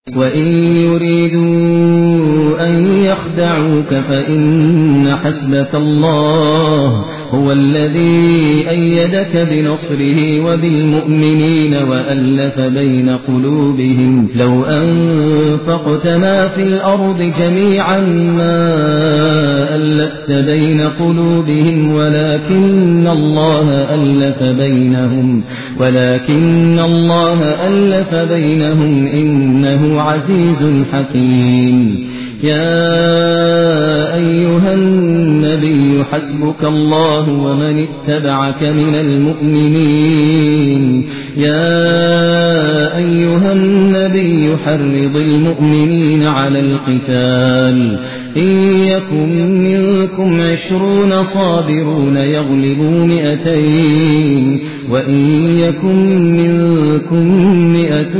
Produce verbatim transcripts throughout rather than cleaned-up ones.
وإن يريدوا أن يخدعوك فإن حسبك الله هو الذي أيدك بنصره وبالمؤمنين وألف بين قلوبهم لو أنفقت ما في الأرض جميعا ما ألفت بين قلوبهم ولكن الله ألف بينهم ولكن الله ألف بينهم إنه عزيز حكيم. يا أيها النبي حسبك الله ومن اتبعك من المؤمنين. يا أيها النبي حرض المؤمنين على القتال إن يكن منكم عشرون صابرون يغلبوا مئتين وإن يكن منكم مئة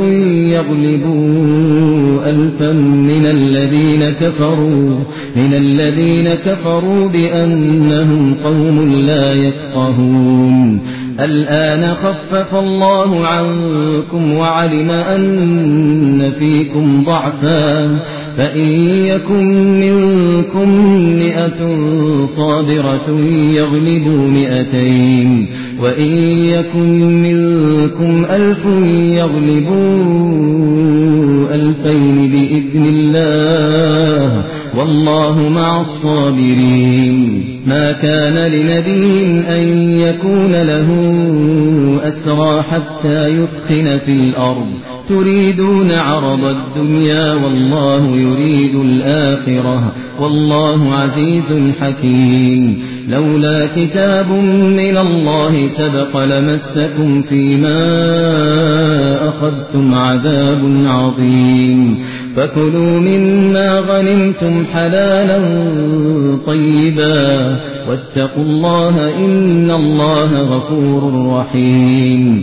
يغلبوا ألفا من الذين كفروا من الذين كفروا بأنهم قوم لا يفقهون. الآن خفف الله عنكم وعلم أن فيكم ضعفا فإن يكن منكم مئة صابرة يغلبوا مئتين وإن يكن منكم ألف يغلبوا ألفين بإذن الله والله مع الصابرين. ما كان لنبي أن يكون له أسرى حتى يثخن في الأرض تريدون عرض الدنيا والله يريد الآخرة والله عزيز حكيم. لولا كتاب من الله سبق لمسكم فيما أخذتم عذاب عظيم فكلوا مما غنمتم حلالا طيبا واتقوا الله إن الله غفور رحيم.